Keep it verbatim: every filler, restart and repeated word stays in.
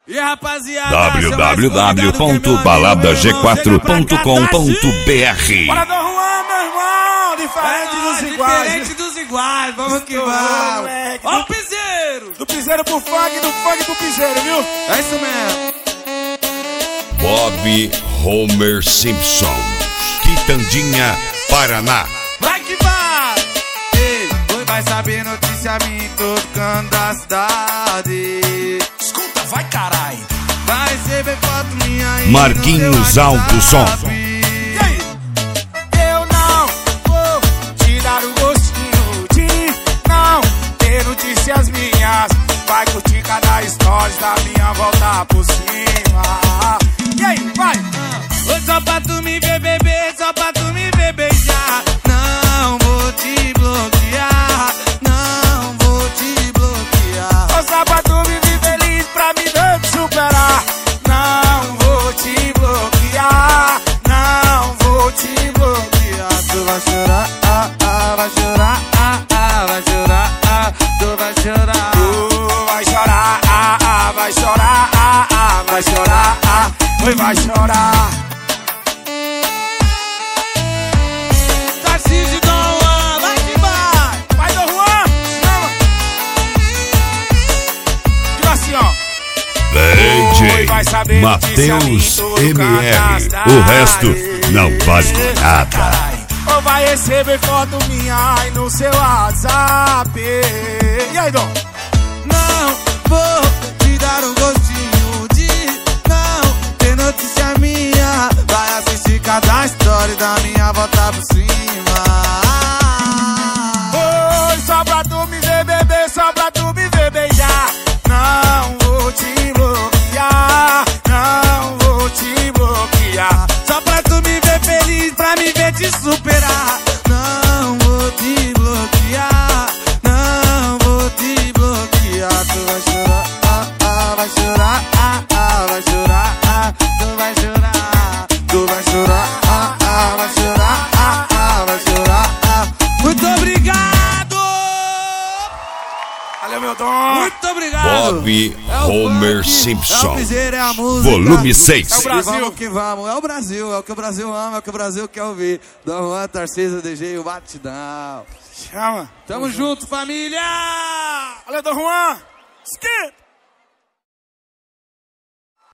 E rapaziada, w w w ponto balada g quatro ponto com ponto b r. Bora do Juan, meu irmão, diferente dos iguais. Diferente dos iguais, vamos que vamos. Ó o piseiro. Do piseiro pro funk, do funk pro piseiro, viu? É isso mesmo. Bob Homer Simpson, Quitandinha, Paraná. Vai que vai. Ei, hoje vai saber notícia minha em todo canto da cidade. Escuta, vai carai. Vai receber foto minha aí Marquinhos Alto Som. E aí? Eu não vou te dar o gostinho de não ter notícias minhas. Vai curtir cada stories da minha volta por cima. E aí, vai! Oi, só pra tu me ver beber, só pra tu me ver beijar. Não vou te bloquear, não vou te bloquear. Oi, só pra tu me ver feliz, pra me ver te superar. Não vou te bloquear, não vou te bloquear. Tu vai chorar, ah, ah, vai chorar, ah, ah, vai chorar, ah, tu vai chorar. Tu vai chorar, ah, ah, vai chorar, ah, ah, vai chorar, ah, oi, vai chorar. Tarcísio Dom Juan, vai que vai. Vai do Juan, chama. Diga assim, ó. D J Matheus M R. O resto não vale nada. Ou vai receber foto minha aí no seu WhatsApp. E aí, Dom? Não vou te dar um gostinho de não ter notícia minha. Vai assistir cada story da minha volta por cima. Oi, só pra tu me ver beber, só pra tu me ver beijar. Não vou te bloquear, não vou te bloquear. Só pra tu me ver feliz, pra me ver te superar. Não vou te bloquear, não vou te bloquear. Tu vai chorar, ah, ah, vai chorar, ah, ah, vai chorar, ah, tu vai chorar. Tu vai chorar, ah, ah, vai chorar, ah, ah, vai chorar, ah. Muito obrigado! Valeu, meu Dom! Muito obrigado! Bob Homer Simpson, é o piseiro, é a música. volume seis. É o Brasil. Vamos que vamos, é o Brasil, é o que o Brasil ama, é o que o Brasil quer ouvir. Dom Juan, Tarcísio, D J, o Batidão. Chama. Tamo junto, família! Valeu, Dom Juan! Skip!